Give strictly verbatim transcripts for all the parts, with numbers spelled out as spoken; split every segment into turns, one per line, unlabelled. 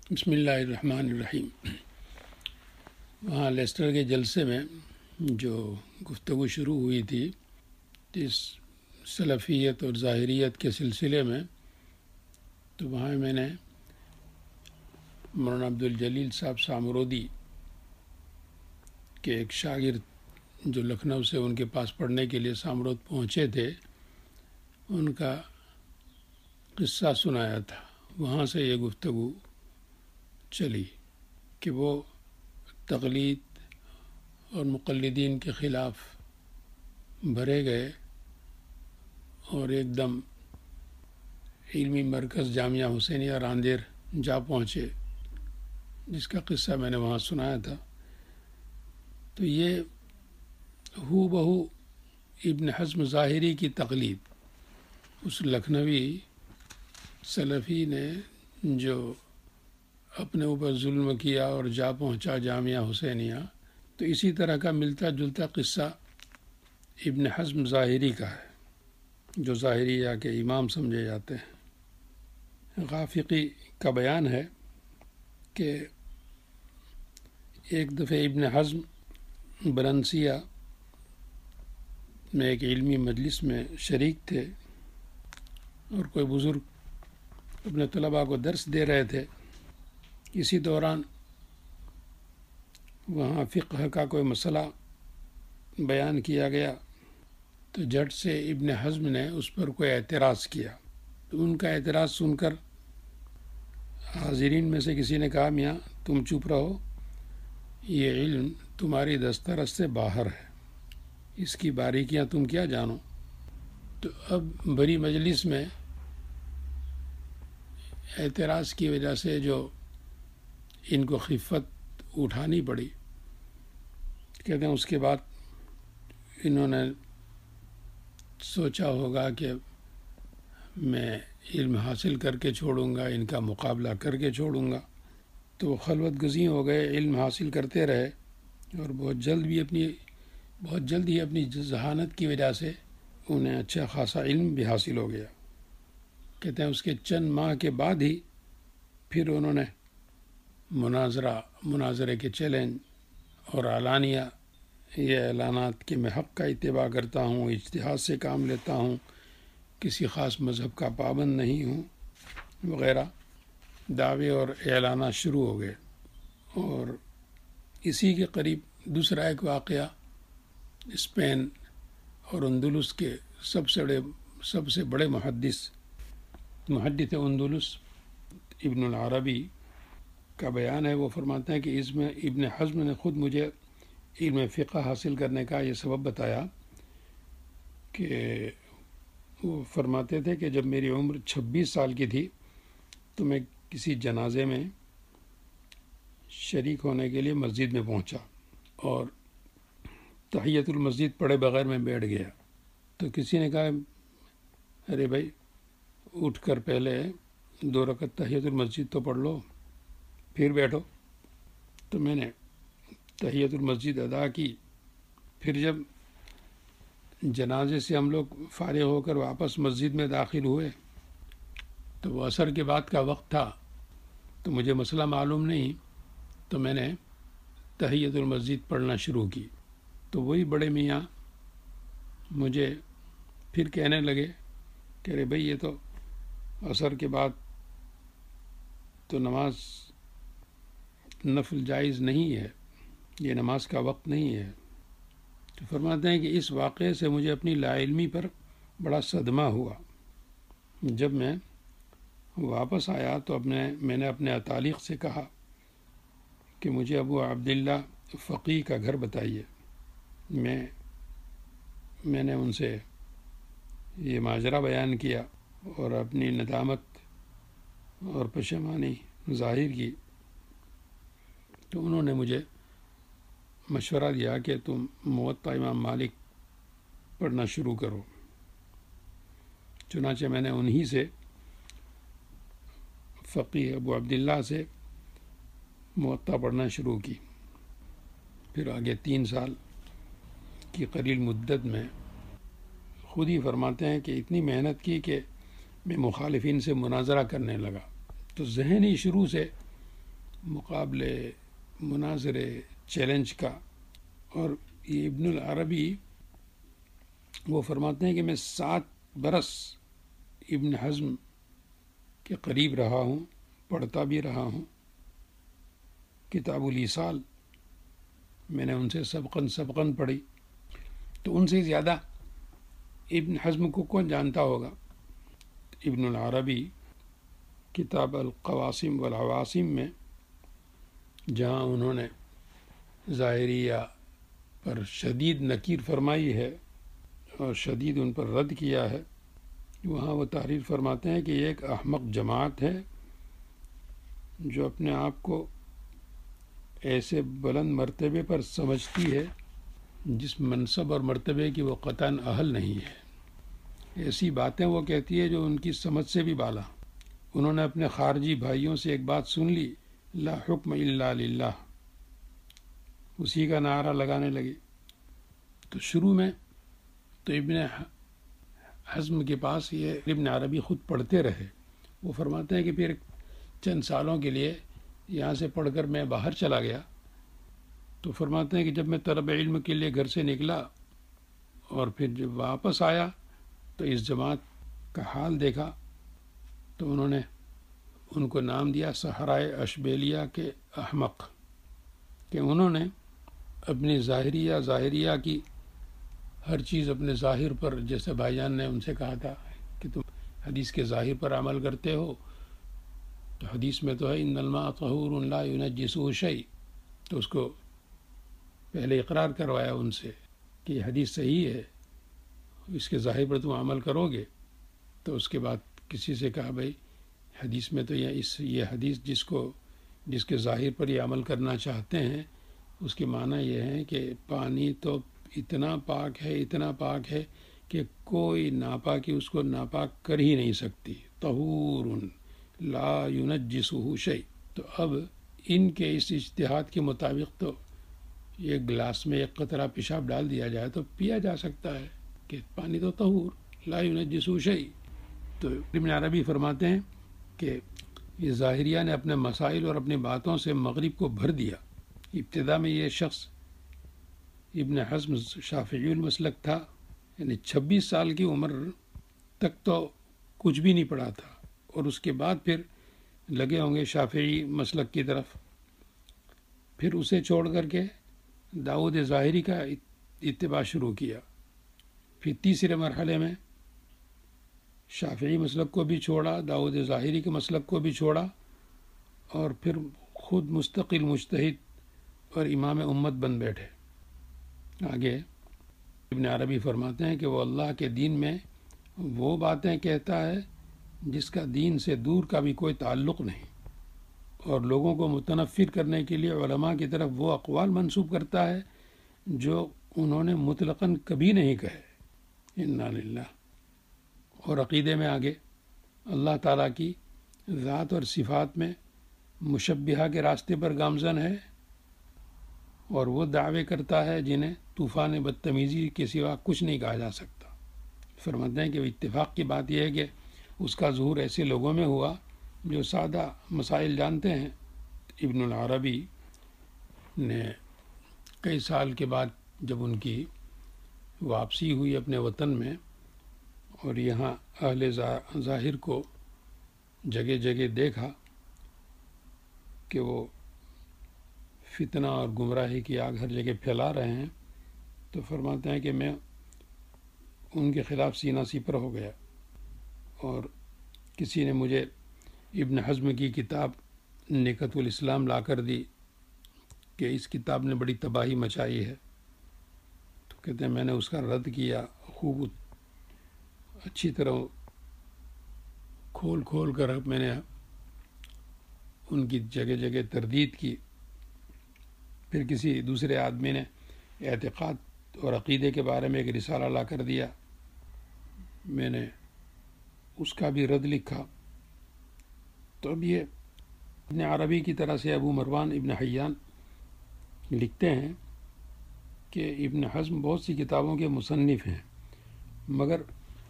بسم اللہ الرحمن الرحیم۔ وہاں لیسٹر کے جلسے میں جو گفتگو شروع ہوئی تھی اس سلفیت اور ظاہریت کے سلسلے میں، تو وہاں میں نے مولانا عبدالجلیل صاحب سامرودی کے ایک شاگرد جو لکھنؤ سے ان کے پاس پڑھنے کے لیے سامرود پہنچے تھے، ان کا قصہ سنایا تھا۔ وہاں سے یہ گفتگو چلی کہ وہ تقلید اور مقلدین کے خلاف بھرے گئے اور ایک دم علمی مرکز جامعہ حسینیہ راندیر جا پہنچے، جس کا قصہ میں نے وہاں سنایا تھا۔ تو یہ ہو بہو ابن حزم ظاہری کی تقلید، اس لکھنوی سلفی نے جو اپنے اوپر ظلم کیا اور جا پہنچا جامعہ حسینیہ، تو اسی طرح کا ملتا جلتا قصہ ابن حزم ظاہری کا ہے، جو ظاہریہ کے امام سمجھے جاتے ہیں۔ غافقی کا بیان ہے کہ ایک دفعہ ابن حزم برنسیہ میں ایک علمی مجلس میں شریک تھے اور کوئی بزرگ اپنے طلباء کو درس دے رہے تھے۔ اسی دوران وہاں فقہ کا کوئی مسئلہ بیان کیا گیا، تو جھٹ سے ابن حزم نے اس پر کوئی اعتراض کیا۔ تو ان کا اعتراض سن کر حاضرین میں سے کسی نے کہا، میاں تم چپ رہو، یہ علم تمہاری دسترس سے باہر ہے، اس کی باریکیاں تم کیا جانو۔ تو اب بڑی مجلس میں اعتراض کی وجہ سے جو ان کو خفت اٹھانی پڑی، کہتے ہیں اس کے بعد انہوں نے سوچا ہوگا کہ میں علم حاصل کر کے چھوڑوں گا، ان کا مقابلہ کر کے چھوڑوں گا۔ تو وہ خلوت گزین ہو گئے، علم حاصل کرتے رہے اور بہت جلد بھی اپنی بہت جلد ہی اپنی ذہانت کی وجہ سے انہیں اچھا خاصا علم بھی حاصل ہو گیا۔ کہتے ہیں اس کے چند ماہ کے بعد ہی پھر انہوں نے مناظرہ مناظرے کے چیلنج اور اعلانیہ یہ اعلانات کہ میں حق کا اتباع کرتا ہوں، اجتہاد سے کام لیتا ہوں، کسی خاص مذہب کا پابند نہیں ہوں وغیرہ دعوے اور اعلانات شروع ہو گئے۔ اور اسی کے قریب دوسرا ایک واقعہ اسپین اور اندلس کے سب سے بڑے سب سے بڑے محدث محدث اندلس ابن العربی کا بیان ہے۔ وہ فرماتے ہیں کہ اس میں ابن حزم نے خود مجھے علم فقہ حاصل کرنے کا یہ سبب بتایا کہ وہ فرماتے تھے کہ جب میری عمر چھبیس سال کی تھی تو میں کسی جنازے میں شریک ہونے کے لیے مسجد میں پہنچا اور تحیت المسجد پڑھے بغیر میں بیٹھ گیا۔ تو کسی نے کہا، ارے بھائی اٹھ کر پہلے دو رکعت تحیت المسجد تو پڑھ لو پھر بیٹھو۔ تو میں نے تحیت المسجد ادا کی۔ پھر جب جنازے سے ہم لوگ فارغ ہو کر واپس مسجد میں داخل ہوئے تو وہ عصر کے بعد کا وقت تھا، تو مجھے مسئلہ معلوم نہیں، تو میں نے تحیت المسجد پڑھنا شروع کی۔ تو وہی بڑے میاں مجھے پھر کہنے لگے کہ ارے بھائی یہ تو عصر کے بعد تو نماز نفل جائز نہیں ہے، یہ نماز کا وقت نہیں ہے۔ تو فرماتے ہیں کہ اس واقعے سے مجھے اپنی لا علمی پر بڑا صدمہ ہوا۔ جب میں واپس آیا تو اپنے میں نے اپنے اتالیق سے کہا کہ مجھے ابو عبداللہ فقی کا گھر بتائیے۔ میں میں نے ان سے یہ ماجرا بیان کیا اور اپنی ندامت اور پشیمانی ظاہر کی۔ تو انہوں نے مجھے مشورہ دیا کہ تم موطا امام مالک پڑھنا شروع کرو۔ چنانچہ میں نے انہی سے فقی ابو عبداللہ سے موطا پڑھنا شروع کی۔ پھر آگے تین سال کی قلیل مدت میں خود ہی فرماتے ہیں کہ اتنی محنت کی کہ میں مخالفین سے مناظرہ کرنے لگا۔ تو ذہن ہی شروع سے مقابلے، مناظرے، چیلنج کا. اور یہ ابن العربی وہ فرماتے ہیں کہ میں سات برس ابن حزم کے قریب رہا ہوں، پڑھتا بھی رہا ہوں. کتاب الایصال میں نے ان سے سبقاً سبقاً پڑھی. تو ان سے زیادہ ابن حزم کو کون جانتا ہوگا؟ ابن العربی کتاب القواسم والعواسم میں جہاں انہوں نے ظاہریہ پر شدید نکیر فرمائی ہے اور شدید ان پر رد کیا ہے، وہاں وہ تحریر فرماتے ہیں کہ یہ ایک احمق جماعت ہے جو اپنے آپ کو ایسے بلند مرتبے پر سمجھتی ہے جس منصب اور مرتبے کی وہ قطعاً اہل نہیں ہے. ایسی باتیں وہ کہتی ہے جو ان کی سمجھ سے بھی بالا. انہوں نے اپنے خارجی بھائیوں سے ایک بات سن لی، لا حکم الا للہ، اسی کا نعرہ لگانے لگے. تو شروع میں تو ابن حزم کے پاس یہ ابن عربی خود پڑھتے رہے. وہ فرماتے ہیں کہ پھر چند سالوں کے لیے یہاں سے پڑھ کر میں باہر چلا گیا. تو فرماتے ہیں کہ جب میں طلب علم کے لیے گھر سے نکلا اور پھر جب واپس آیا تو اس جماعت کا حال دیکھا تو انہوں نے ان کو نام دیا صحرائے اشبیلیہ کے احمق، کہ انہوں نے اپنی ظاہریہ ظاہریہ کی ہر چیز اپنے ظاہر پر، جیسے بھائی جان نے ان سے کہا تھا کہ تم حدیث کے ظاہر پر عمل کرتے ہو، تو حدیث میں تو ہے ان الماء طہور لا ینجسہ شیء، تو اس کو پہلے اقرار کروایا ان سے کہ یہ حدیث صحیح ہے، اس کے ظاہر پر تم عمل کرو گے. تو اس کے بعد کسی سے کہا بھائی حدیث میں تو یہ اس یہ حدیث جس کو جس کے ظاہر پر یہ عمل کرنا چاہتے ہیں اس کے معنی یہ ہے کہ پانی تو اتنا پاک ہے اتنا پاک ہے کہ کوئی ناپاکی اس کو ناپاک کر ہی نہیں سکتی. طہور لا ینجسہ شیء. تو اب ان کے اس اجتہاد کے مطابق تو ایک گلاس میں ایک قطرہ پیشاب ڈال دیا جائے تو پیا جا سکتا ہے کہ پانی تو طہور لا ینجسہ شیء. تو ابن عربی فرماتے ہیں کہ یہ ظاہریہ نے اپنے مسائل اور اپنی باتوں سے مغرب کو بھر دیا. ابتدا میں یہ شخص ابن حزم شافعی المسلک تھا، یعنی چھبیس سال کی عمر تک تو کچھ بھی نہیں پڑھا تھا، اور اس کے بعد پھر لگے ہوں گے شافعی مسلک کی طرف. پھر اسے چھوڑ کر کے داؤد ظاہری کا اتباع شروع کیا. پھر تیسرے مرحلے میں شافعی مسلک کو بھی چھوڑا، داؤد ظاہری کے مسلک کو بھی چھوڑا، اور پھر خود مستقل مجتہد اور امام امت بن بیٹھے. آگے ابن عربی فرماتے ہیں کہ وہ اللہ کے دین میں وہ باتیں کہتا ہے جس کا دین سے دور کا بھی کوئی تعلق نہیں، اور لوگوں کو متنفر کرنے کے لیے علماء کی طرف وہ اقوال منسوب کرتا ہے جو انہوں نے مطلقاً کبھی نہیں کہے. انا للہ. اور عقیدے میں آگے اللہ تعالیٰ کی ذات اور صفات میں مشبہہ کے راستے پر گامزن ہے، اور وہ دعوے کرتا ہے جنہیں طوفان بدتمیزی کے سوا کچھ نہیں کہا جا سکتا. فرماتے ہیں کہ اتفاق کی بات یہ ہے کہ اس کا ظہور ایسے لوگوں میں ہوا جو سادہ مسائل جانتے ہیں. ابن العربی نے کئی سال کے بعد جب ان کی واپسی ہوئی اپنے وطن میں اور یہاں اہل ظاہر کو جگہ جگہ دیکھا کہ وہ فتنہ اور گمراہی کی آگ ہر جگہ پھیلا رہے ہیں، تو فرماتے ہیں کہ میں ان کے خلاف سینہ سپر ہو گیا، اور کسی نے مجھے ابن حزم کی کتاب نکہۃ الاسلام لا کر دی کہ اس کتاب نے بڑی تباہی مچائی ہے. تو کہتے ہیں میں نے اس کا رد کیا، خوب اچھی طرح کھول کھول کر میں نے ان کی جگہ جگہ تردید کی. پھر کسی دوسرے آدمی نے اعتقاد اور عقیدے کے بارے میں ایک رسالہ لا کر دیا، میں نے اس کا بھی رد لکھا. تو اب یہ ابن عربی کی طرح سے ابو مروان ابن حیان لکھتے ہیں کہ ابن حزم بہت سی کتابوں کے مصنف ہیں، مگر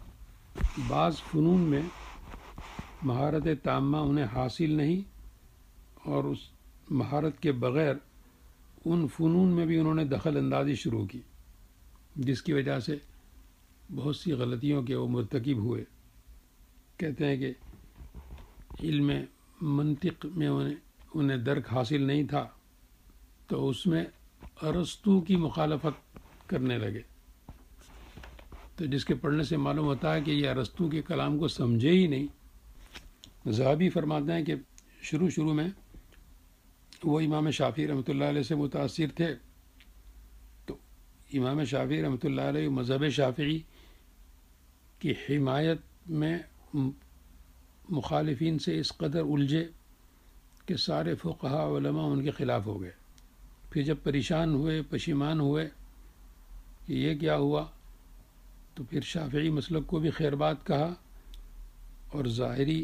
بعض فنون میں مہارت تامہ انہیں حاصل نہیں، اور اس مہارت کے بغیر ان فنون میں بھی انہوں نے دخل اندازی شروع کی، جس کی وجہ سے بہت سی غلطیوں کے وہ مرتکب ہوئے۔ کہتے ہیں کہ علم منطق میں انہیں انہیں درک حاصل نہیں تھا تو اس میں ارسطو کی مخالفت کرنے لگے، تو جس کے پڑھنے سے معلوم ہوتا ہے کہ یہ ارسطو کے کلام کو سمجھے ہی نہیں۔ ذہبی فرماتے ہیں کہ شروع شروع میں وہ امام شافعی رحمۃ اللہ علیہ سے متاثر تھے، تو امام شافعی رحمۃ اللہ علیہ مذہب شافعی کی حمایت میں مخالفین سے اس قدر الجھے کہ سارے فقہاء علماء ان کے خلاف ہو گئے۔ پھر جب پریشان ہوئے، پشیمان ہوئے کہ یہ کیا ہوا، تو پھر شافعی مسلک کو بھی خیر بات کہا اور ظاہری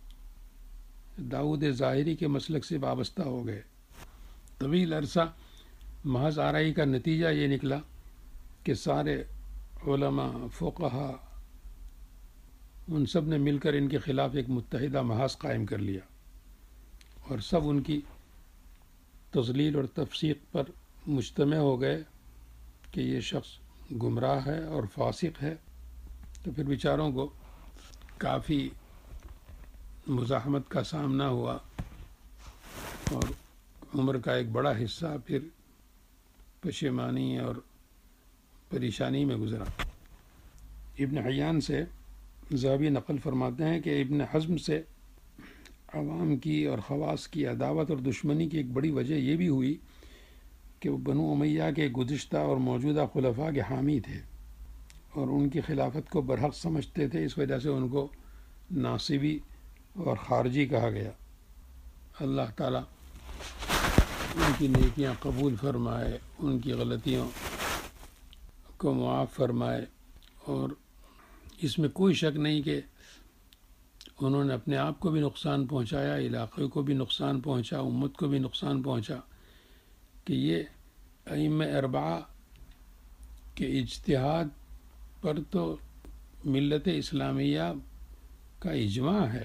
داؤد ظاہری کے مسلک سے وابستہ ہو گئے۔ طویل عرصہ محض آرائی کا نتیجہ یہ نکلا کہ سارے علماء، فقہاء، ان سب نے مل کر ان کے خلاف ایک متحدہ محاذ قائم کر لیا اور سب ان کی تضلیل اور تفسیق پر مجتمع ہو گئے کہ یہ شخص گمراہ ہے اور فاسق ہے۔ تو پھر بیچاروں کو کافی مزاحمت کا سامنا ہوا اور عمر کا ایک بڑا حصہ پھر پشیمانی اور پریشانی میں گزرا۔ ابن حیان سے ذہبی نقل فرماتے ہیں کہ ابن حزم سے عوام کی اور خواص کی عداوت اور دشمنی کی ایک بڑی وجہ یہ بھی ہوئی کہ وہ بنو امیہ کے گزشتہ اور موجودہ خلفاء کے حامی تھے اور ان کی خلافت کو برحق سمجھتے تھے، اس وجہ سے ان کو ناصبی اور خارجی کہا گیا۔ اللہ تعالیٰ ان کی نیکیاں قبول فرمائے، ان کی غلطیوں کو معاف فرمائے، اور اس میں کوئی شک نہیں کہ انہوں نے اپنے آپ کو بھی نقصان پہنچایا، علاقے کو بھی نقصان پہنچا، امت کو بھی نقصان پہنچا، کہ یہ ائمہ اربعہ کے اجتہاد پر تو ملت اسلامیہ کا اجماع ہے،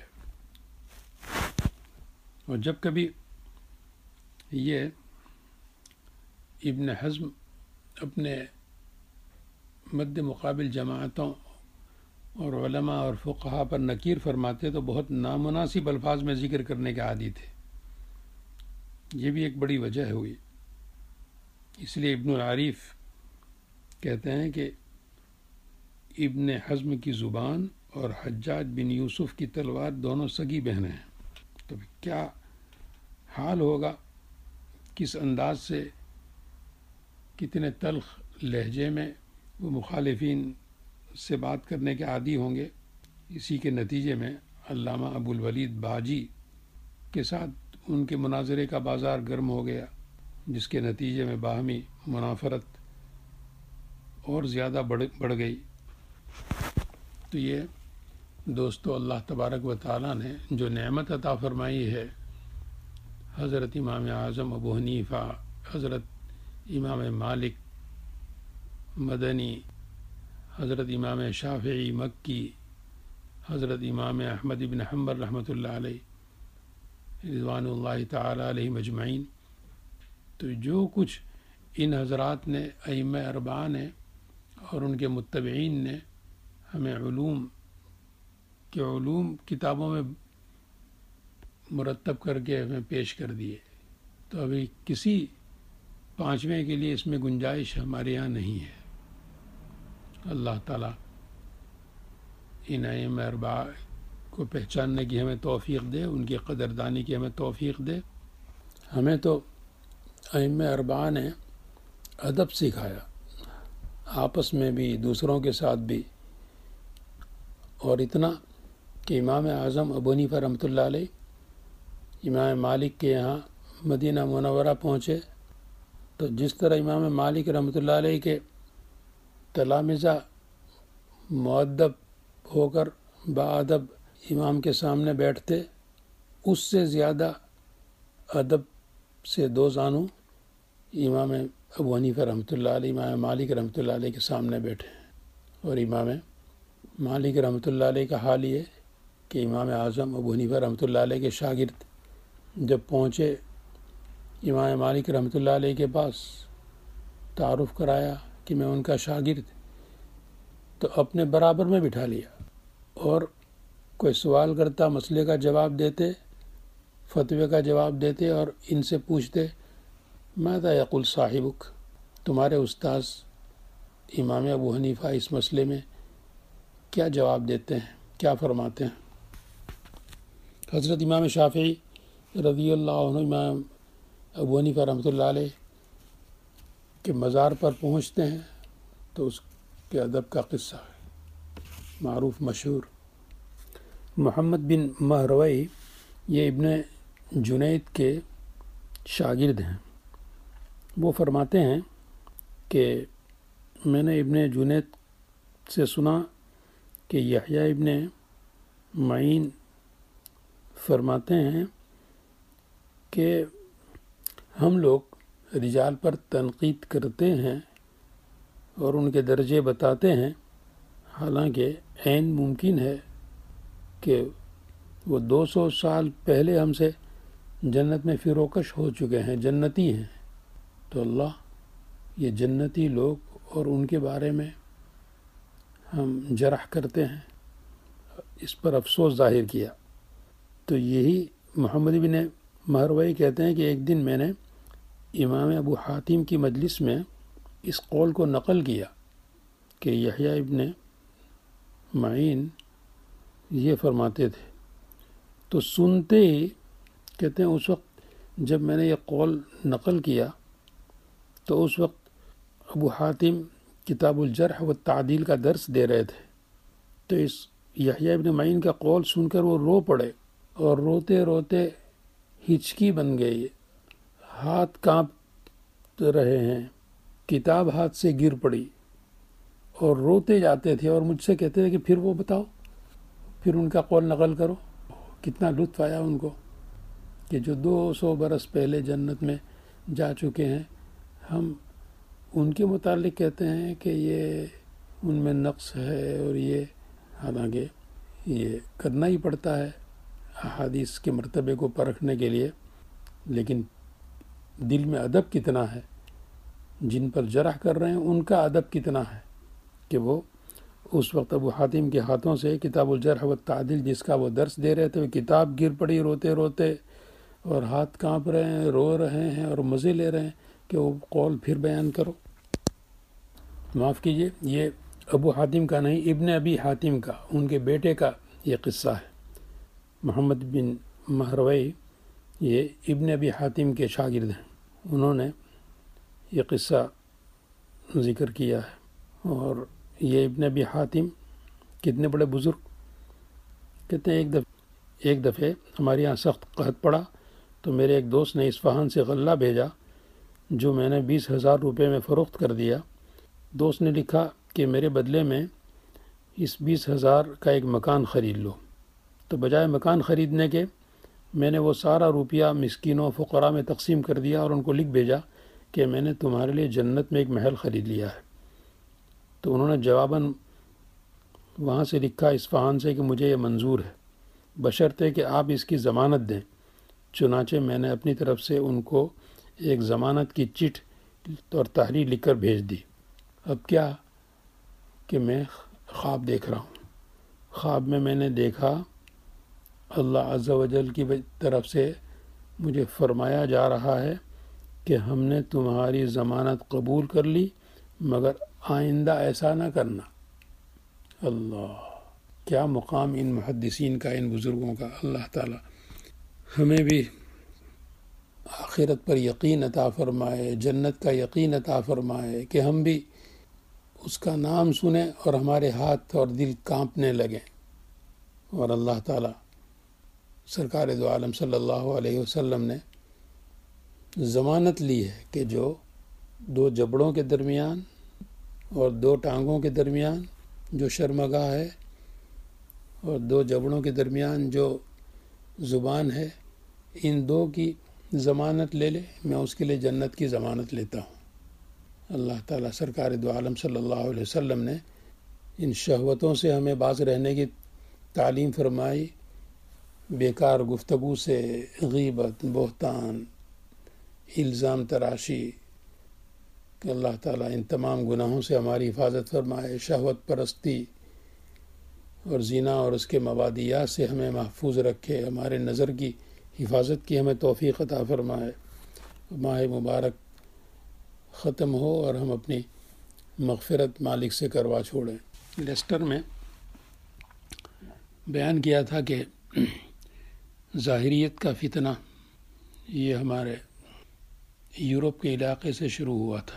اور جب کبھی یہ ابن حزم اپنے مد مقابل جماعتوں اور علماء اور فقہا پر نکیر فرماتے تو بہت نامناسب الفاظ میں ذکر کرنے کے عادی تھے۔ یہ بھی ایک بڑی وجہ ہوئی۔ اس لیے ابن العریف کہتے ہیں کہ ابن حزم کی زبان اور حجاج بن یوسف کی تلوار دونوں سگی بہنیں ہیں، تو کیا حال ہوگا، کس انداز سے، کتنے تلخ لہجے میں وہ مخالفین سے بات کرنے کے عادی ہوں گے۔ اسی کے نتیجے میں علامہ ابو الولید باجی کے ساتھ ان کے مناظرے کا بازار گرم ہو گیا، جس کے نتیجے میں باہمی منافرت اور زیادہ بڑھ بڑھ گئی۔ تو یہ دوستو اللہ تبارک و تعالیٰ نے جو نعمت عطا فرمائی ہے حضرت امام اعظم ابو حنیفہ، حضرت امام مالک مدنی، حضرت امام شافعی مکی، حضرت امام احمد بن حنبل رحمۃ اللہ علیہ رضوان اللہ تعالی علیہ مجمعین، تو جو کچھ ان حضرات نے، ائمہ اربعہ نے اور ان کے متبعین نے ہمیں علوم کے علوم کتابوں میں مرتب کر کے ہمیں پیش کر دیے، تو ابھی کسی پانچویں کے لیے اس میں گنجائش ہمارے یہاں نہیں ہے۔ اللہ تعالیٰ ان ائمہ اربعہ کو پہچاننے کی ہمیں توفیق دے، ان کی قدردانی کی ہمیں توفیق دے۔ ہمیں تو ائمہ اربعہ نے ادب سکھایا، آپس میں بھی دوسروں کے ساتھ بھی، اور اتنا کہ امام اعظم ابو حنیفہ رحمۃ اللہ علیہ امام مالک کے یہاں مدینہ منورہ پہنچے تو جس طرح امام مالک رحمۃ اللہ علیہ کے تلامذہ مؤدب ہو کر باادب امام کے سامنے بیٹھتے، اس سے زیادہ ادب سے دو زانو امام ابو حنیفہ رحمۃ اللہ علیہ، امام مالک رحمۃ اللہ علیہ کے سامنے بیٹھے، اور امام مالک رحمۃ اللہ علیہ کا حال یہ کہ امام اعظم ابو حنیفہ رحمۃ اللہ علیہ کے شاگرد جب پہنچے امام مالک رحمۃ اللہ علیہ کے پاس تعارف کرایا کہ میں ان کا شاگرد، تو اپنے برابر میں بٹھا لیا، اور کوئی سوال کرتا مسئلے کا جواب دیتے، فتوے کا جواب دیتے، اور ان سے پوچھتے ماذا یقول صاحبک، تمہارے استاذ امام ابو حنیفہ اس مسئلے میں کیا جواب دیتے ہیں، کیا فرماتے ہیں۔ حضرت امام شافعی رضی اللہ عنہ امام ابو حنیفہ رحمۃ اللہ علیہ کے مزار پر پہنچتے ہیں تو اس کے ادب کا قصہ ہے معروف مشہور۔ محمد بن مہروی یہ ابن جنید کے شاگرد ہیں۔ وہ فرماتے ہیں کہ میں نے ابن جنید سے سنا کہ یحییٰ ابن معین فرماتے ہیں کہ ہم لوگ رجال پر تنقید کرتے ہیں اور ان کے درجے بتاتے ہیں، حالانکہ عین ممکن ہے کہ وہ دو سو سال پہلے ہم سے جنت میں فروکش ہو چکے ہیں، جنتی ہیں، تو اللہ یہ جنتی لوگ اور ان کے بارے میں ہم جرح کرتے ہیں، اس پر افسوس ظاہر کیا۔ تو یہی محمد بن مہروی کہتے ہیں کہ ایک دن میں نے امام ابو حاتم کی مجلس میں اس قول کو نقل کیا کہ یحییٰ ابن معین یہ فرماتے تھے، تو سنتے ہی کہتے ہیں اس وقت جب میں نے یہ قول نقل کیا تو اس وقت ابو حاتم کتاب الجرح و تعدیل کا درس دے رہے تھے، تو اس یحییٰ ابن معین کا قول سن کر وہ رو پڑے، اور روتے روتے ہچکی بن گئی، ہاتھ کانپ رہے ہیں، کتاب ہاتھ سے گر پڑی، اور روتے جاتے تھے اور مجھ سے کہتے تھے کہ پھر وہ بتاؤ، پھر ان کا قول نقل کرو۔ کتنا لطف آیا ان کو کہ جو دو سو برس پہلے جنت میں جا چکے ہیں، ہم ان کے متعلق کہتے ہیں کہ یہ ان میں نقص ہے، اور یہ حالانکہ یہ کرنا ہی پڑتا ہے احادیث کے مرتبے کو پرکھنے کے لیے، لیکن دل میں ادب کتنا ہے، جن پر جرح کر رہے ہیں ان کا ادب کتنا ہے کہ وہ اس وقت ابو حاتم کے ہاتھوں سے کتاب الجرح و تعدیل جس کا وہ درس دے رہے تھے، وہ کتاب گر پڑی روتے روتے، اور ہاتھ کانپ رہے ہیں، رو رہے ہیں اور مزے لے رہے ہیں کہ وہ قول پھر بیان کرو۔ معاف کیجئے، یہ ابو حاتم کا نہیں، ابن ابی حاتم کا، ان کے بیٹے کا یہ قصہ ہے۔ محمد بن مہروی یہ ابن ابی حاتم کے شاگرد ہیں، انہوں نے یہ قصہ ذکر کیا ہے۔ اور یہ ابن ابی حاتم کتنے بڑے بزرگ، کہتے ہیں ایک دفعہ ایک دفعہ ہمارے یہاں سخت قحط پڑا تو میرے ایک دوست نے اصفہان سے غلہ بھیجا جو میں نے بیس ہزار روپے میں فروخت کر دیا۔ دوست نے لکھا کہ میرے بدلے میں اس بیس ہزار کا ایک مکان خرید لو، تو بجائے مکان خریدنے کے میں نے وہ سارا روپیہ مسکینوں فقراء میں تقسیم کر دیا اور ان کو لکھ بھیجا کہ میں نے تمہارے لیے جنت میں ایک محل خرید لیا ہے۔ تو انہوں نے جواباً وہاں سے لکھا اصفہان سے کہ مجھے یہ منظور ہے، بشرطے کہ آپ اس کی ضمانت دیں۔ چنانچہ میں نے اپنی طرف سے ان کو ایک ضمانت کی چٹ اور تحریر لکھ کر بھیج دی۔ اب کیا کہ میں خواب دیکھ رہا ہوں، خواب میں میں نے دیکھا اللہ عز و جل کی طرف سے مجھے فرمایا جا رہا ہے کہ ہم نے تمہاری ضمانت قبول کر لی، مگر آئندہ ایسا نہ کرنا۔ اللہ، کیا مقام ان محدثین کا، ان بزرگوں کا۔ اللہ تعالی ہمیں بھی آخرت پر یقین عطا فرمائے، جنت کا یقین عطا فرمائے کہ ہم بھی اس کا نام سنیں اور ہمارے ہاتھ اور دل کانپنے لگیں۔ اور اللہ تعالی سرکار دو عالم صلی اللہ علیہ وسلم نے ضمانت لی ہے کہ جو دو جبڑوں کے درمیان اور دو ٹانگوں کے درمیان جو شرمگاہ ہے، اور دو جبڑوں کے درمیان جو زبان ہے، ان دو کی ضمانت لے لے، میں اس کے لیے جنت کی ضمانت لیتا ہوں۔ اللہ تعالیٰ سرکار دو عالم صلی اللہ علیہ وسلم نے ان شہوتوں سے ہمیں باز رہنے کی تعلیم فرمائی، بیکار گفتگو سے، غیبت، بہتان، الزام تراشی کہ اللہ تعالیٰ ان تمام گناہوں سے ہماری حفاظت فرمائے، شہوت پرستی اور زنا اور اس کے مبادیات سے ہمیں محفوظ رکھے، ہمارے نظر کی حفاظت کی ہمیں توفیق عطا فرمائے، ماہ مبارک ختم ہو اور ہم اپنی مغفرت مالک سے کروا چھوڑیں۔ لیسٹر میں بیان کیا تھا کہ ظاہریت کا فتنہ یہ ہمارے یورپ کے علاقے سے شروع ہوا تھا۔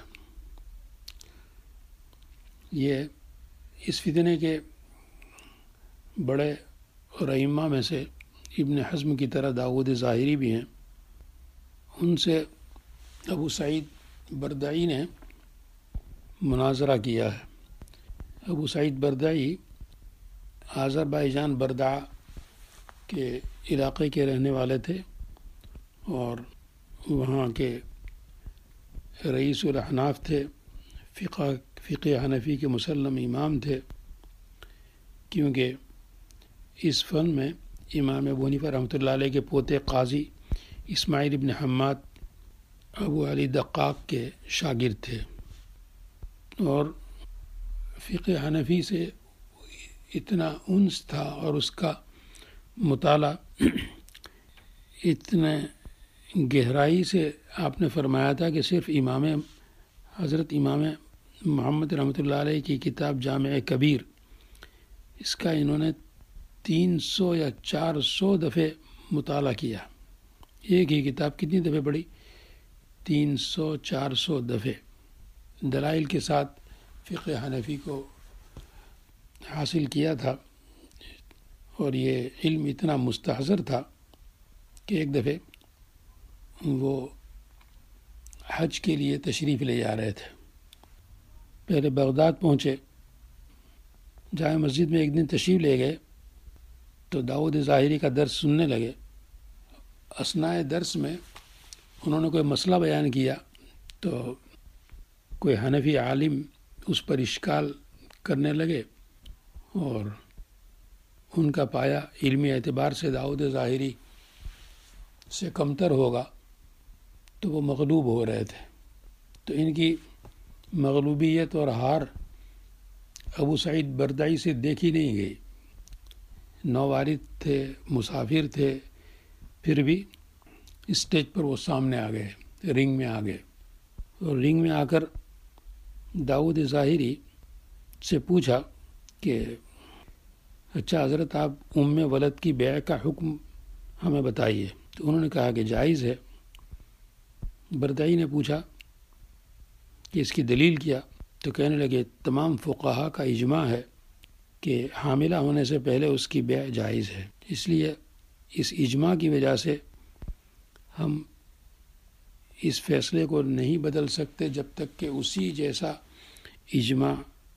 یہ اس فتنے کے بڑے اور ائمہ میں سے ابن حزم کی طرح داؤد ظاہری بھی ہیں۔ ان سے ابو سعید بردعی نے مناظرہ کیا ہے۔ ابو سعید بردعی آذربائیجان بردعا کے علاقے کے رہنے والے تھے اور وہاں کے رئیس الاحناف تھے، فقہ فقہ حنفی کے مسلم امام تھے، کیونکہ اس فن میں امام ابو حنیفہ رحمۃ اللہ علیہ کے پوتے قاضی اسماعیل ابن حماد ابو علی دقاق کے شاگرد تھے، اور فقہ حنفی سے اتنا انس تھا اور اس کا مطالعہ اتنے گہرائی سے آپ نے فرمایا تھا کہ صرف امام حضرت امام محمد رحمۃ اللہ علیہ کی کتاب جامع کبیر، اس کا انہوں نے تین سو یا چار سو دفعے مطالعہ کیا۔ ایک ہی کتاب کتنی دفعے پڑھی؟ تین سو چار سو دفعے، دلائل کے ساتھ فقہ حنفی کو حاصل کیا تھا، اور یہ علم اتنا مستحضر تھا کہ ایک دفعے وہ حج کے لیے تشریف لے جا رہے تھے۔ پہلے بغداد پہنچے، جامع مسجد میں ایک دن تشریف لے گئے تو داؤد ظاہری کا درس سننے لگے۔ اثناء درس میں انہوں نے کوئی مسئلہ بیان کیا تو کوئی حنفی عالم اس پر اشکال کرنے لگے، اور ان کا پایا علمی اعتبار سے داؤد ظاہری سے کمتر ہوگا، تو وہ مغلوب ہو رہے تھے۔ تو ان کی مغلوبیت اور ہار ابو سعید بردعی سے دیکھی نہیں گئی۔ نووارد تھے، مسافر تھے، پھر بھی اسٹیج پر وہ سامنے آ گئے، رنگ میں آ گئے، اور رنگ میں آ کر داؤد ظاہری سے پوچھا کہ اچھا حضرت، آپ ام ولد کی بیع کا حکم ہمیں بتائیے۔ تو انہوں نے کہا کہ جائز ہے۔ بردعی نے پوچھا کہ اس کی دلیل کیا؟ تو کہنے لگے تمام فقہا کا اجماع ہے کہ حاملہ ہونے سے پہلے اس کی بیع جائز ہے، اس لیے اس اجماع کی وجہ سے ہم اس فیصلے کو نہیں بدل سکتے جب تک کہ اسی جیسا اجماع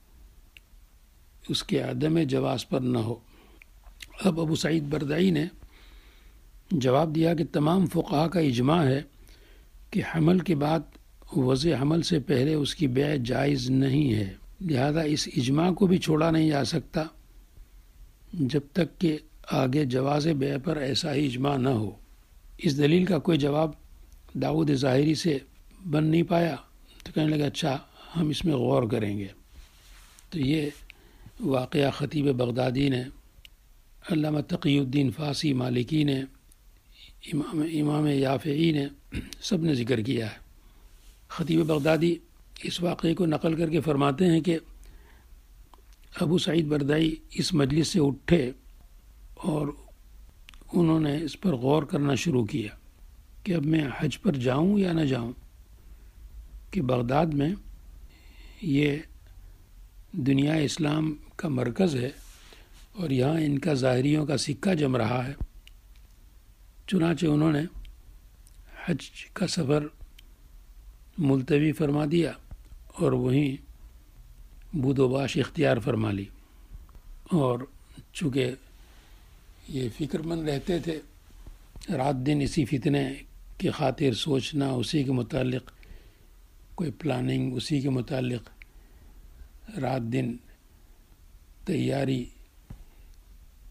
اس کے عدم جواز پر نہ ہو۔ اب ابو سعید بردعی نے جواب دیا کہ تمام فقہا کا اجماع ہے کہ حمل کے بعد وضع حمل سے پہلے اس کی بیع جائز نہیں ہے، لہذا اس اجماع کو بھی چھوڑا نہیں جا سکتا جب تک کہ آگے جواز بیع پر ایسا ہی اجماع نہ ہو۔ اس دلیل کا کوئی جواب داؤد ظاہری سے بن نہیں پایا، تو کہنے لگا اچھا ہم اس میں غور کریں گے۔ تو یہ واقعہ خطیب بغدادی نے، علامہ تقی الدین فاسی مالکی نے، امام امام یافعی نے، سب نے ذکر کیا ہے۔ خطیب بغدادی اس واقعے کو نقل کر کے فرماتے ہیں کہ ابو سعید بردعی اس مجلس سے اٹھے اور انہوں نے اس پر غور کرنا شروع کیا کہ اب میں حج پر جاؤں یا نہ جاؤں، کہ بغداد میں یہ دنیا اسلام کا مرکز ہے اور یہاں ان کا ظاہریوں کا سکہ جم رہا ہے۔ چنانچہ انہوں نے حج کا سفر ملتوی فرما دیا اور وہیں بود و باش اختیار فرما لی، اور چونکہ یہ فکر مند رہتے تھے، رات دن اسی فتنے کی خاطر سوچنا، اسی کے متعلق کوئی پلاننگ، اسی کے متعلق رات دن تیاری۔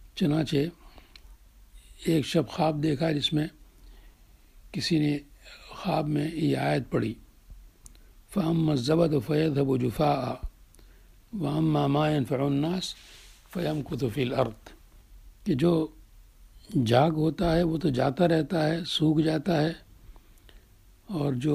چنانچہ ایک شب خواب دیکھا جس میں کسی نے خواب میں یہ آیت پڑھی، فَأَمَّا الزَّبَدُ فَيَذْهَبُ جُفَاءً وَأَمَّا مَا يَنْفَعُ النَّاسَ فَيَمْكُثُ فِي الْأَرْضِ، کہ جو جاگ ہوتا ہے وہ تو جاتا رہتا ہے، سوکھ جاتا ہے، اور جو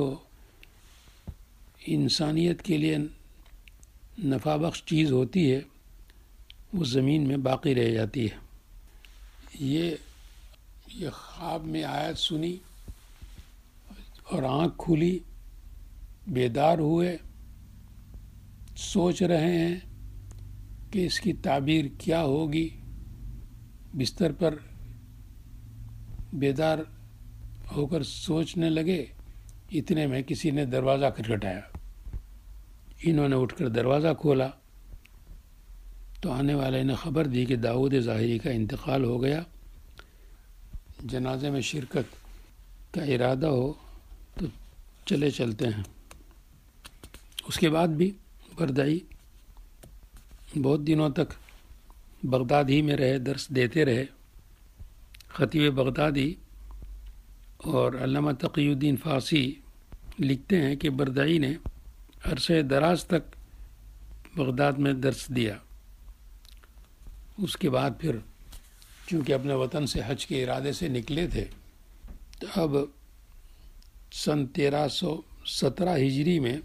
انسانیت کے لیے نفع بخش چیز ہوتی ہے وہ زمین میں باقی رہ جاتی ہے۔ یہ یہ خواب میں آیت سنی اور آنکھ کھلی، بیدار ہوئے، سوچ رہے ہیں کہ اس کی تعبیر کیا ہوگی۔ بستر پر بیدار ہو کر سوچنے لگے، اتنے میں کسی نے دروازہ کھٹکھٹایا۔ انہوں نے اٹھ کر دروازہ کھولا تو آنے والے نے خبر دی کہ داؤد ظاہری کا انتقال ہو گیا، جنازے میں شرکت کا ارادہ ہو تو چلے چلتے ہیں۔ اس کے بعد بھی بردعی بہت دنوں تک بغداد ہی میں رہے، درس دیتے رہے۔ خطیب بغدادی اور علامہ تقی الدین فارسی لکھتے ہیں کہ بردعی نے عرصہ دراز تک بغداد میں درس دیا۔ اس کے بعد پھر چونکہ اپنے وطن سے حج کے ارادے سے نکلے تھے تو اب سن تیرہ سو سترہ ہجری میں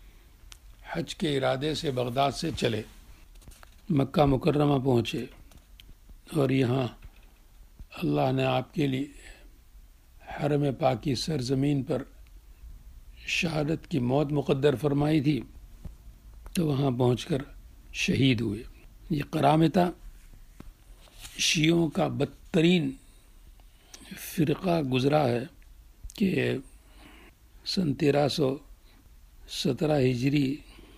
حج کے ارادے سے بغداد سے چلے، مکہ مکرمہ پہنچے، اور یہاں اللہ نے آپ کے لیے حرم پاک کی سرزمین پر شہادت کی موت مقدر فرمائی تھی، تو وہاں پہنچ کر شہید ہوئے۔ یہ قرامطہ شیعوں کا بدترین فرقہ گزرا ہے کہ سن تیرہ سو سترہ ہجری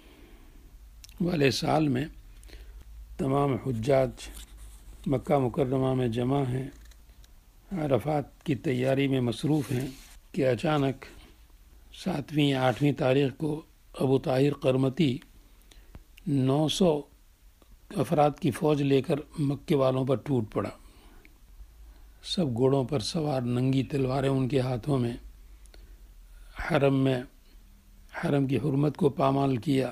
والے سال میں تمام حجاج مکہ مکرمہ میں جمع ہیں، عرفات کی تیاری میں مصروف ہیں، کہ اچانک ساتویں آٹھویں تاریخ کو ابو طاہر قرمطی نو سو افراد کی فوج لے کر مکے والوں پر ٹوٹ پڑا۔ سب گھوڑوں پر سوار، ننگی تلواریں ان کے ہاتھوں میں، حرم میں حرم کی حرمت کو پامال کیا،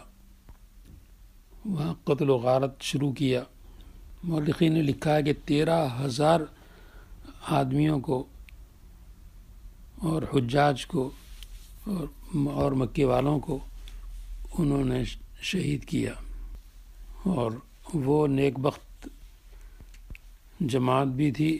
وہاں قتل و غارت شروع کیا۔ مورخین نے لکھا ہے کہ تیرہ ہزار آدمیوں کو اور حجاج کو اور اور مکے والوں کو انہوں نے شہید کیا، اور وہ نیک بخت جماعت بھی تھی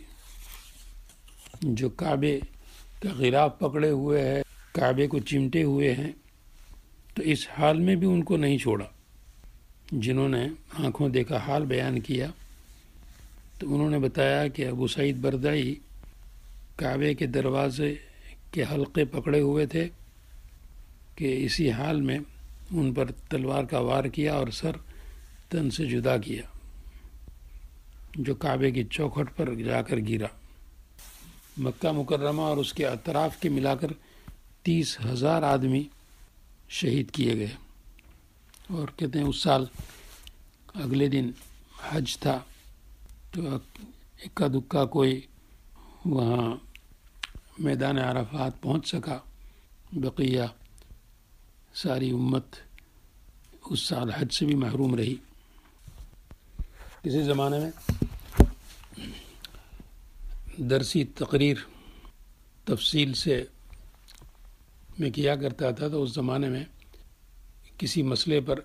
جو کعبے کا غلاف پکڑے ہوئے ہے، کعبے کو چمٹے ہوئے ہیں، تو اس حال میں بھی ان کو نہیں چھوڑا۔ جنہوں نے آنکھوں دیکھا حال بیان کیا تو انہوں نے بتایا کہ ابو سعید بردعی کعبے کے دروازے کے حلقے پکڑے ہوئے تھے کہ اسی حال میں ان پر تلوار کا وار کیا اور سر تن سے جدا کیا، جو کعبے کی چوکھٹ پر جا کر گرا۔ مکہ مکرمہ اور اس کے اطراف کے ملا کر تیس ہزار آدمی شہید کیے گئے۔ اور کہتے ہیں اس سال اگلے دن حج تھا تو اکا دکا کوئی وہاں میدان عرفات پہنچ سکا، بقیہ ساری امت اس سال حج سے بھی محروم رہی۔ کسی زمانے میں درسی تقریر تفصیل سے میں کیا کرتا تھا، تو اس زمانے میں کسی مسئلے پر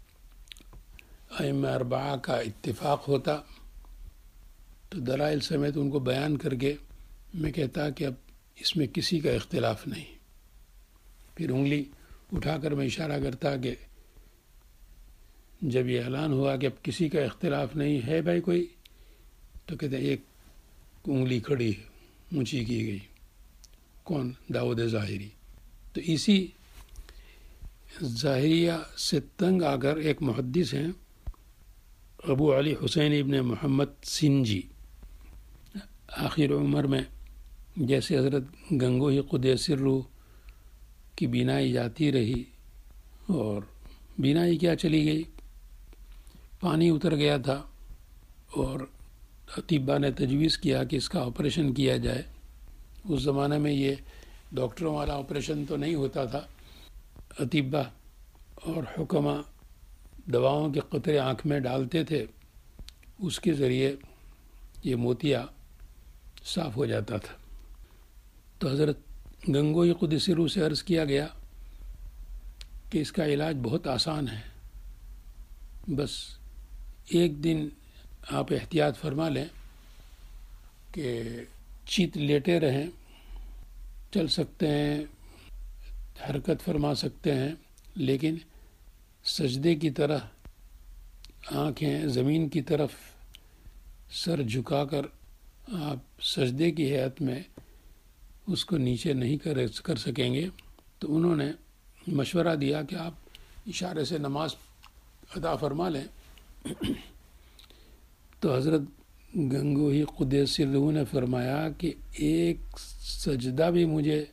ائمہ اربعہ کا اتفاق ہوتا تو دلائل سمیت ان کو بیان کر کے میں کہتا کہ اب اس میں کسی کا اختلاف نہیں۔ پھر انگلی اٹھا کر میں اشارہ کرتا کہ جب یہ اعلان ہوا کہ اب کسی کا اختلاف نہیں ہے بھائی کوئی، تو کہتے ہیں ایک انگلی کھڑی ہے، اونچی کی گئی، کون؟ داؤد ظاہری۔ تو اسی ظاہریہ سے تنگ آ کر ایک محدث ہیں ابو علی حسین ابن محمد سنجی، آخر عمر میں جیسے حضرت گنگوہی قدس سرہ کی بینائی جاتی رہی، اور بینائی کیا چلی گئی، پانی اتر گیا تھا، اور اطباء نے تجویز کیا کہ اس کا آپریشن کیا جائے۔ اس زمانے میں یہ ڈاکٹروں والا آپریشن تو نہیں ہوتا تھا، اطباء اور حکما دواؤں کے قطرے آنکھ میں ڈالتے تھے، اس کے ذریعے یہ موتیا صاف ہو جاتا تھا۔ تو حضرت گنگوئی قدس روح سے عرض کیا گیا کہ اس کا علاج بہت آسان ہے، بس ایک دن آپ احتیاط فرما لیں کہ چیت لیٹے رہیں، چل سکتے ہیں، حرکت فرما سکتے ہیں، لیکن سجدے کی طرح آنکھیں زمین کی طرف سر جھکا کر آپ سجدے کی حیت میں اس کو نیچے نہیں کر کر سکیں گے۔ تو انہوں نے مشورہ دیا کہ آپ اشارے سے نماز ادا فرما لیں۔ تو حضرت گنگوہی قدس روح نے فرمایا کہ ایک سجدہ بھی مجھے،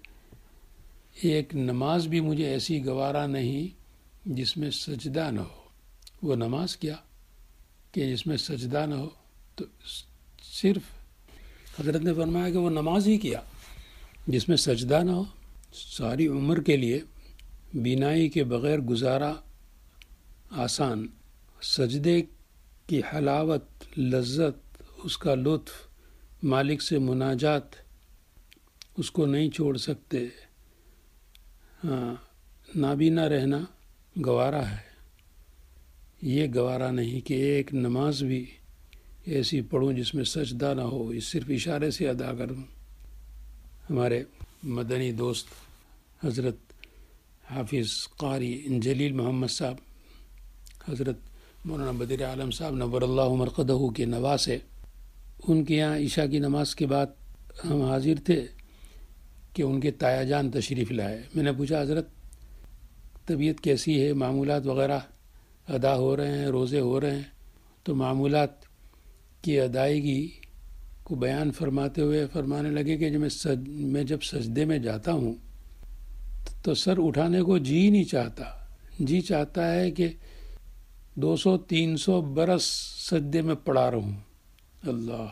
ایک نماز بھی مجھے ایسی گوارا نہیں جس میں سجدہ نہ ہو۔ وہ نماز کیا کہ جس میں سجدہ نہ ہو؟ تو صرف حضرت نے فرمایا کہ وہ نماز ہی کیا جس میں سجدہ نہ ہو۔ ساری عمر کے لیے بینائی کے بغیر گزارا آسان، سجدے کی حلاوت، لذت، اس کا لطف، مالک سے مناجات، اس کو نہیں چھوڑ سکتے۔ ہاں، نابینا رہنا گوارا ہے، یہ گوارا نہیں کہ ایک نماز بھی ایسی پڑھوں جس میں سجدہ نہ ہو، اس صرف اشارے سے ادا کروں۔ ہمارے مدنی دوست حضرت حافظ قاری جلیل محمد صاحب، حضرت مولانا بدر عالم صاحب نور اللہ مرقدہ کے نواسے، ان کے یہاں عشاء کی نماز کے بعد ہم حاضر تھے کہ ان کے تایا جان تشریف لائے۔ میں نے پوچھا حضرت طبیعت کیسی ہے، معمولات وغیرہ ادا ہو رہے ہیں، روزے ہو رہے ہیں؟ تو معمولات کی ادائیگی کو بیان فرماتے ہوئے فرمانے لگے کہ جب میں سج میں جب سجدے میں جاتا ہوں تو سر اٹھانے کو جی نہیں چاہتا، جی چاہتا ہے کہ دو سو تین سو برس سجدے میں پڑا رہوں۔ اللہ،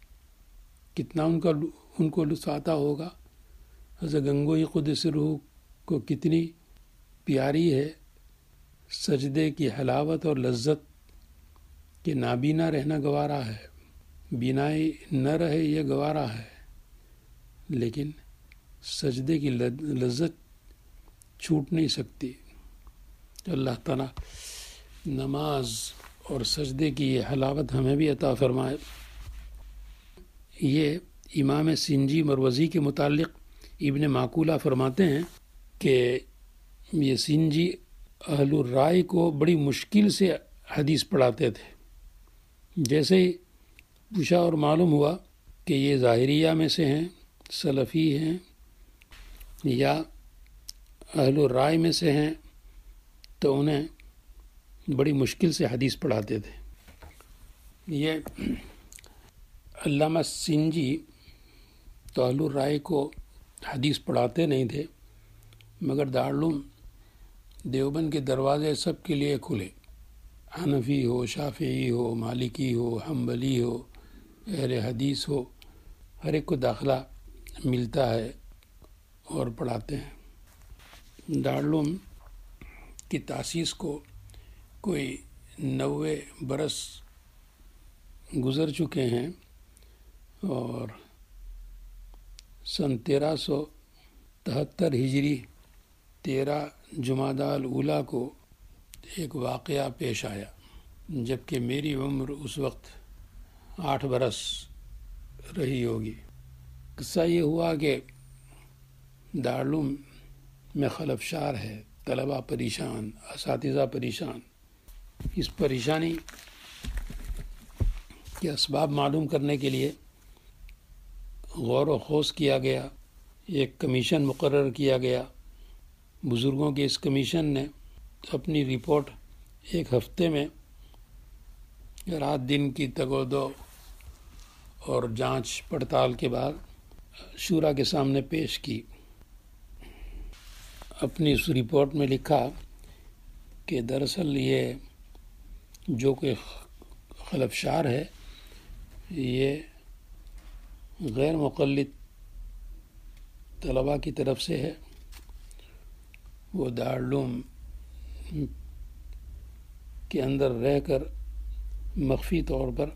کتنا ان کا ان کو لطف آتا ہوگا۔ حضرت گنگوئی قدس روح کو کتنی پیاری ہے سجدے کی حلاوت اور لذت کہ نابینا رہنا گوارا ہے، بینائی نہ رہے یہ گوارا ہے، لیکن سجدے کی لذت چھوٹ نہیں سکتی۔ اللہ تعالیٰ نماز اور سجدے کی یہ حلاوت ہمیں بھی عطا فرمائے۔ یہ امام سنجی مروزی کے متعلق ابن معقولہ فرماتے ہیں کہ یہ سنجی اہل الرائے کو بڑی مشکل سے حدیث پڑھاتے تھے۔ جیسے ہی پوچھا اور معلوم ہوا کہ یہ ظاہریہ میں سے ہیں، سلفی ہیں یا اہل الرائے میں سے ہیں، تو انہیں بڑی مشکل سے حدیث پڑھاتے تھے۔ یہ علامہ سنجی تو اہل الرائے کو حدیث پڑھاتے نہیں تھے، مگر دارالعلوم دیوبند کے دروازے سب کے لیے کھلے، حنفی ہو، شافعی ہو، مالکی ہو، حنبلی ہو، اہل حدیث ہو، ہر ایک کو داخلہ ملتا ہے اور پڑھاتے ہیں۔ دارالعلوم کی تاسیس کو کوئی نوے برس گزر چکے ہیں اور سن تیرہ سو تہتر ہجری تیرہ جمادی الاولیٰ کو ایک واقعہ پیش آیا، جبکہ میری عمر اس وقت آٹھ برس رہی ہوگی۔ قصہ یہ ہوا کہ دارالعلوم میں خلفشار ہے، طلباء پریشان، اساتذہ پریشان۔ اس پریشانی کے اسباب معلوم کرنے کے لیے غور و خوض کیا گیا، ایک کمیشن مقرر کیا گیا۔ بزرگوں کے اس کمیشن نے اپنی رپورٹ ایک ہفتے میں رات دن کی تگ و دو اور جانچ پڑتال کے بعد شورا کے سامنے پیش کی۔ اپنی اس رپورٹ میں لکھا کہ دراصل یہ جو کوئی خلفشار ہے یہ غیر مقلد طلباء کی طرف سے ہے، وہ دارالعلوم کے اندر رہ کر مخفی طور پر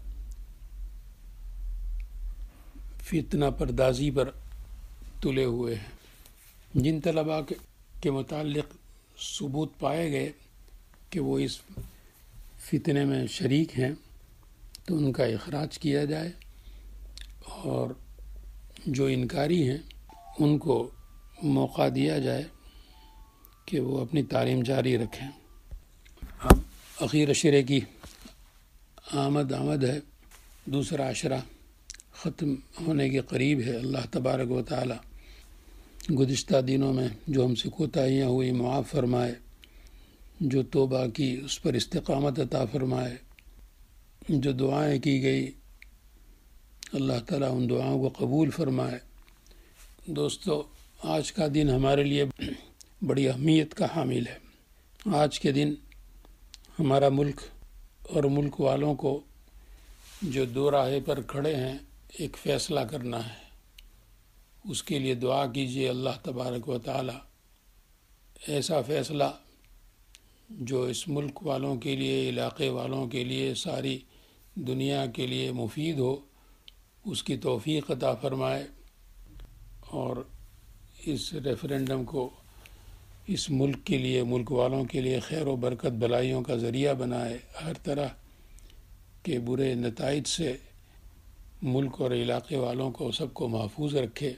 فتنہ پردازی پر تلے ہوئے ہیں۔ جن طلباء کے متعلق ثبوت پائے گئے کہ وہ اس فتنے میں شریک ہیں تو ان کا اخراج کیا جائے، اور جو انکاری ہیں ان کو موقع دیا جائے کہ وہ اپنی تعلیم جاری رکھیں۔ اب اخیر عشرے کی آمد آمد ہے، دوسرا عشرہ ختم ہونے کے قریب ہے۔ اللہ تبارک و تعالی گزشتہ دنوں میں جو ہم سے کوتاہیاں ہوئی معاف فرمائے، جو توبہ کی اس پر استقامت عطا فرمائے، جو دعائیں کی گئی اللہ تعالیٰ ان دعاؤں کو قبول فرمائے۔ دوستو، آج کا دن ہمارے لیے بڑی اہمیت کا حامل ہے۔ آج کے دن ہمارا ملک اور ملک والوں کو جو دو راہے پر کھڑے ہیں ایک فیصلہ کرنا ہے، اس کے لیے دعا کیجیے اللہ تبارک و تعالی ایسا فیصلہ جو اس ملک والوں کے لیے، علاقے والوں کے لیے، ساری دنیا کے لیے مفید ہو، اس کی توفیق عطا فرمائے، اور اس ریفرینڈم کو اس ملک کے لیے، ملک والوں کے لیے خیر و برکت بھلائیوں کا ذریعہ بنائے، ہر طرح کے برے نتائج سے ملک اور علاقے والوں کو سب کو محفوظ رکھے۔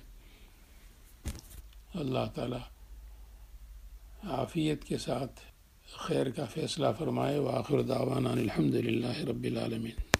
اللہ تعالی عافیت کے ساتھ خیر کا فیصلہ فرمائے۔ وآخر دعوانا الحمد للہ رب العالمین۔